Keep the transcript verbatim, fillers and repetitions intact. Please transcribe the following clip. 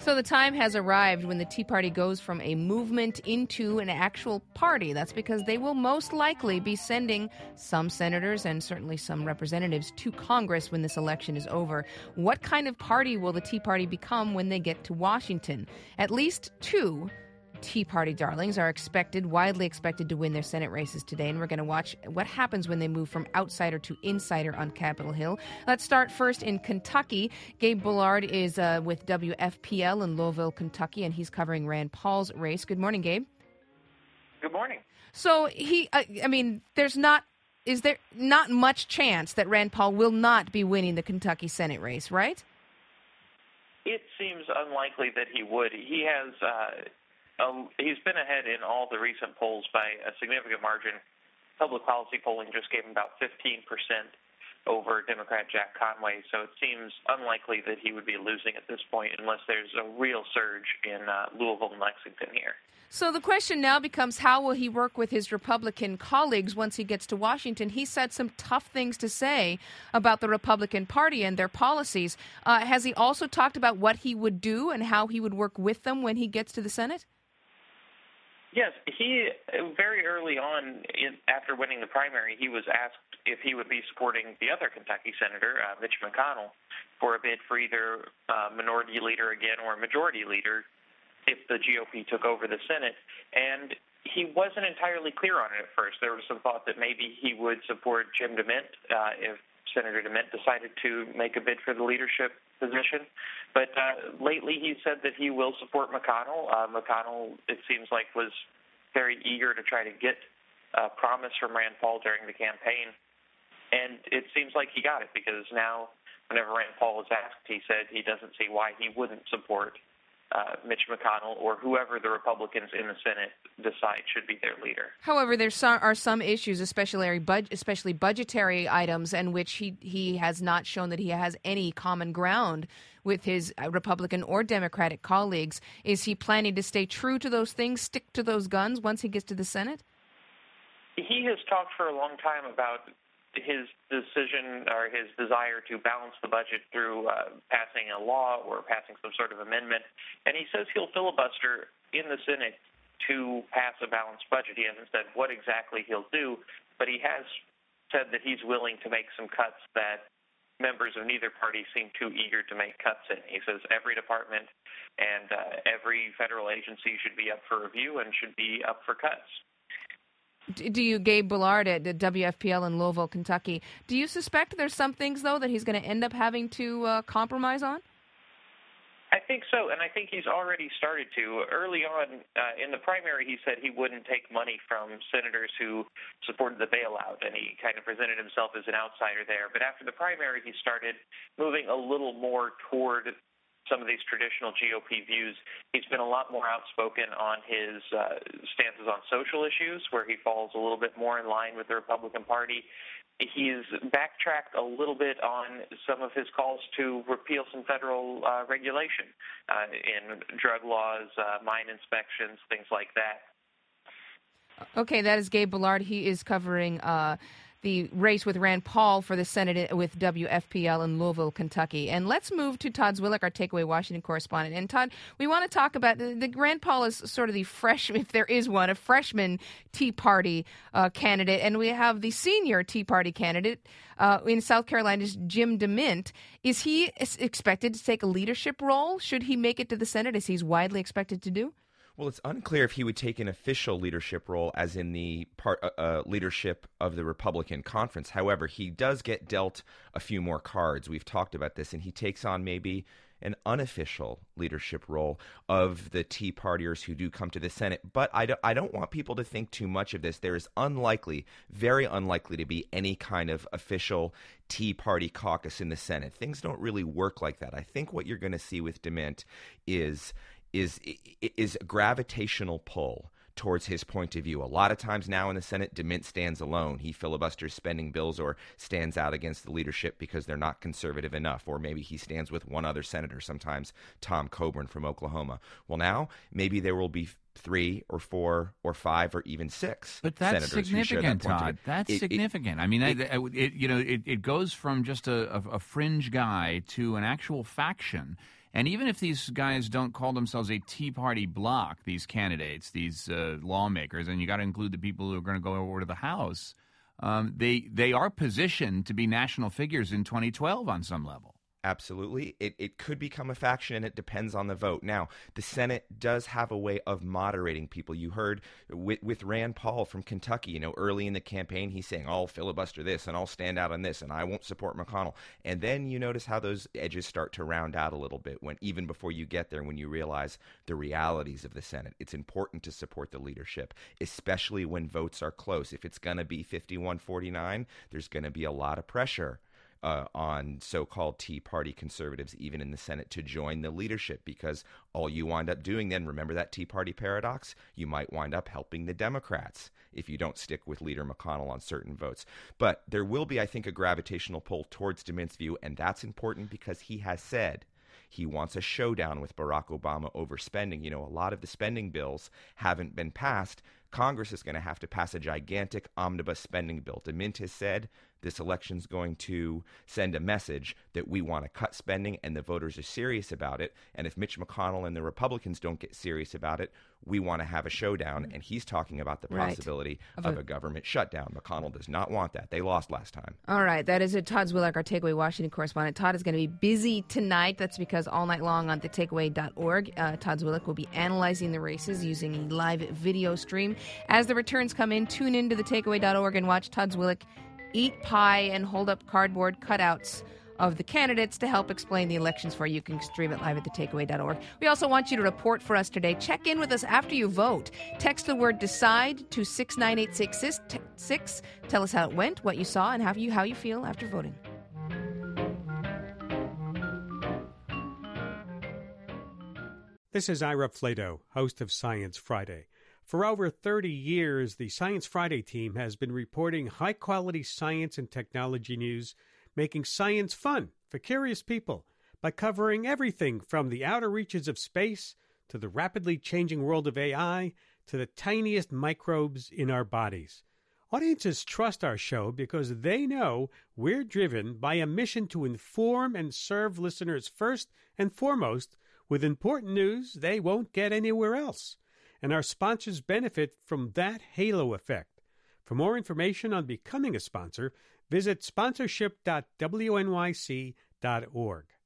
So the time has arrived when the Tea Party goes from a movement into an actual party. That's because they will most likely be sending some senators and certainly some representatives to Congress when this election is over. What kind of party will the Tea Party become when they get to Washington? At least two Tea Party darlings are expected, widely expected to win their Senate races today, and we're going to watch what happens when they move from outsider to insider on Capitol Hill. Let's start first in Kentucky. Gabe Bullard is uh, with W F P L in Louisville, Kentucky, and he's covering Rand Paul's race. Good morning, Gabe. Good morning. So he, uh, I mean, there's not, is there not much chance that Rand Paul will not be winning the Kentucky Senate race, right? It seems unlikely that he would. He has... Uh, Um, he's been ahead in all the recent polls by a significant margin. Public policy polling just gave him about fifteen percent over Democrat Jack Conway, so it seems unlikely that he would be losing at this point unless there's a real surge in uh, Louisville and Lexington here. So the question now becomes, how will he work with his Republican colleagues once he gets to Washington? He said some tough things to say about the Republican Party and their policies. Uh, has he also talked about what he would do and how he would work with them when he gets to the Senate? Yes, he very early on, in, after winning the primary, he was asked if he would be supporting the other Kentucky senator, uh, Mitch McConnell, for a bid for either uh, minority leader again or majority leader if the G O P took over the Senate. And he wasn't entirely clear on it at first. There was some thought that maybe he would support Jim DeMint uh, if Senator DeMint decided to make a bid for the leadership position. But uh, lately he said that he will support McConnell. Uh, McConnell, it seems like, was very eager to try to get a promise from Rand Paul during the campaign. And it seems like he got it, because now whenever Rand Paul was asked, he said he doesn't see why he wouldn't support Uh, Mitch McConnell or whoever the Republicans in the Senate decide should be their leader. However, there are some issues, especially bud- especially budgetary items, in which he, he has not shown that he has any common ground with his Republican or Democratic colleagues. Is he planning to stay true to those things, stick to those guns once he gets to the Senate? He has talked for a long time about his decision or his desire to balance the budget through uh, passing a law or passing some sort of amendment. And he says he'll filibuster in the Senate to pass a balanced budget. He hasn't said what exactly he'll do, but he has said that he's willing to make some cuts that members of neither party seem too eager to make cuts in. He says every department and uh, every federal agency should be up for review and should be up for cuts. Do you, Gabe Bullard at W F P L in Louisville, Kentucky, do you suspect there's some things, though, that he's going to end up having to uh, compromise on? I think so, and I think he's already started to. Early on uh, in the primary, he said he wouldn't take money from senators who supported the bailout, and he kind of presented himself as an outsider there. But after the primary, he started moving a little more toward some of these traditional G O P views. He's been a lot more outspoken on his uh, stances on social issues, where he falls a little bit more in line with the Republican Party. He's backtracked a little bit on some of his calls to repeal some federal uh, regulation uh, in drug laws, uh, mine inspections, things like that. Okay, that is Gabe Bullard. He is covering uh, the race with Rand Paul for the Senate with W F P L in Louisville, Kentucky. And let's move to Todd Zwillich, our Takeaway Washington correspondent. And Todd, we want to talk about the, the Rand Paul is sort of the fresh, if there is one, a freshman Tea Party uh, candidate. And we have the senior Tea Party candidate uh, in South Carolina's Jim DeMint. Is he expected to take a leadership role? Should he make it to the Senate, as he's widely expected to do? Well, it's unclear if he would take an official leadership role, as in the part uh, uh, leadership of the Republican conference. However, he does get dealt a few more cards. We've talked about this, and he takes on maybe an unofficial leadership role of the Tea Partiers who do come to the Senate. But I don't, I don't want people to think too much of this. There is unlikely, very unlikely to be any kind of official Tea Party caucus in the Senate. Things don't really work like that. I think what you're going to see with DeMint is is is a gravitational pull towards his point of view. A lot of times now in the Senate, DeMint stands alone. He filibusters spending bills or stands out against the leadership because they're not conservative enough, or maybe he stands with one other senator, sometimes Tom Coburn from Oklahoma. Well, now maybe there will be three or four or five or even six but that's senators significant, who share that Todd. That's it, significant. It, I mean, it, it, it, you know, it, it goes from just a, a, a fringe guy to an actual faction. And even if these guys don't call themselves a Tea Party bloc, these candidates, these uh, lawmakers, and you got to include the people who are going to go over to the House, um, they they are positioned to be national figures in twenty twelve on some level. Absolutely. It it could become a faction, and it depends on the vote. Now, the Senate does have a way of moderating people. You heard with, with Rand Paul from Kentucky, you know, early in the campaign, he's saying, I'll filibuster this, and I'll stand out on this, and I won't support McConnell. And then you notice how those edges start to round out a little bit, when even before you get there, when you realize the realities of the Senate. It's important to support the leadership, especially when votes are close. If it's going to be fifty-one forty-nine, there's going to be a lot of pressure Uh, on so-called Tea Party conservatives, even in the Senate, to join the leadership, because all you wind up doing then, remember that Tea Party paradox? You might wind up helping the Democrats if you don't stick with Leader McConnell on certain votes. But there will be, I think, a gravitational pull towards DeMint's view, and that's important because he has said he wants a showdown with Barack Obama over spending. You know, a lot of the spending bills haven't been passed. Congress is going to have to pass a gigantic omnibus spending bill. DeMint has said this election's going to send a message that we want to cut spending, and the voters are serious about it. And if Mitch McConnell and the Republicans don't get serious about it, we want to have a showdown. And he's talking about the possibility right. of, a, of a government shutdown. McConnell does not want that. They lost last time. All right. That is it. Todd Zwillich, our Takeaway Washington correspondent. Todd is going to be busy tonight. That's because all night long on the takeaway dot org, uh, Todd Zwillich will be analyzing the races using a live video stream. As the returns come in, tune into the takeaway dot org and watch Todd Zwillich eat pie and hold up cardboard cutouts of the candidates to help explain the elections for you. You can stream it live at the takeaway dot org. We also want you to report for us today. Check in with us after you vote. Text the word DECIDE to six nine eight six six. Tell us how it went, what you saw, and how you, how you feel after voting. This is Ira Flato, host of Science Friday. For over thirty years, the Science Friday team has been reporting high-quality science and technology news, making science fun for curious people by covering everything from the outer reaches of space to the rapidly changing world of A I to the tiniest microbes in our bodies. Audiences trust our show because they know we're driven by a mission to inform and serve listeners first and foremost with important news they won't get anywhere else. And our sponsors benefit from that halo effect. For more information on becoming a sponsor, visit sponsorship dot w n y c dot org.